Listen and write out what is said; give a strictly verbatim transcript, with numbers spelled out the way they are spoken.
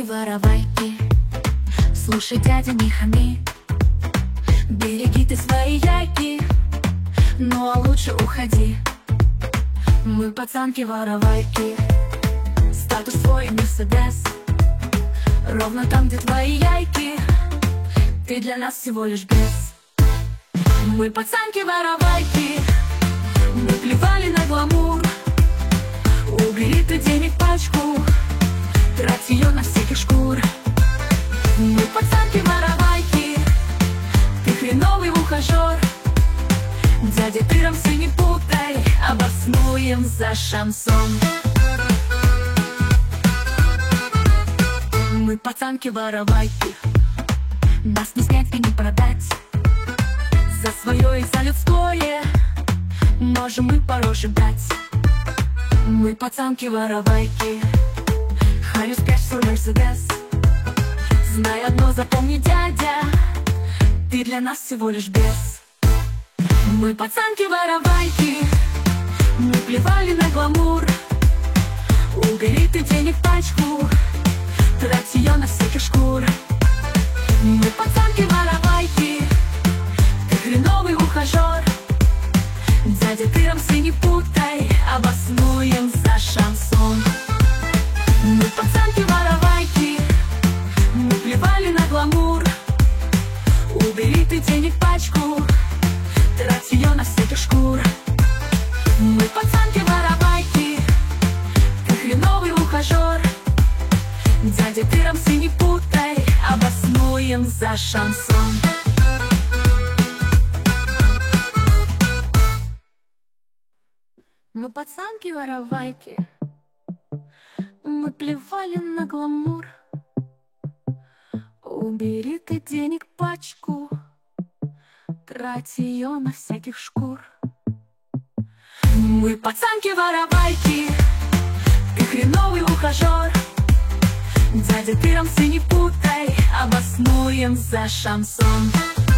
Воровайки, слушай, дядя, не хами. Береги ты свои яйки, ну а лучше уходи. Мы пацанки-воровайки, статус твой мерседес. Ровно там, где твои яйки, ты для нас всего лишь бес. Мы пацанки-воровайки, мы плевали на гламур. Убери ты денег пачку, трать ее на всяких шкур. Мы пацанки-воровайки, ты хреновый ухажер. Дядя, ты рамсы не путай, обоснуем за шансон. Мы пацанки-воровайки, нас не снять и не продать. За свое и за людское можем мы по роже дать. Мы пацанки-воровайки, Харьюз пять Мерседес. Знай одно, запомни, дядя, ты для нас всего лишь бес. Мы пацанки-воровайки, мы плевали на гламур. Убери ты денег пачку, трать ее на всяких шкур. Мы пацанки-воровайки, ты хреновый ухажер. Дядя, ты рамсы не путай, обоснуем за шансон. Мы пацанки-воровайки, мы плевали на гламур. Убери ты денег пачку, трать ее на всяких шкур. Мы пацанки-воровайки, ты хреновый ухажер. Дядя, ты рамсы не путай, обоснуем за шансон. Мы пацанки-воровайки, мы плевали на гламур. Убери ты денег пачку, трать ее на всяких шкур. Мы пацанки-воровайки, ты хреновый ухажер. Дядя, ты рамсы не путай, обоснуем за шансон.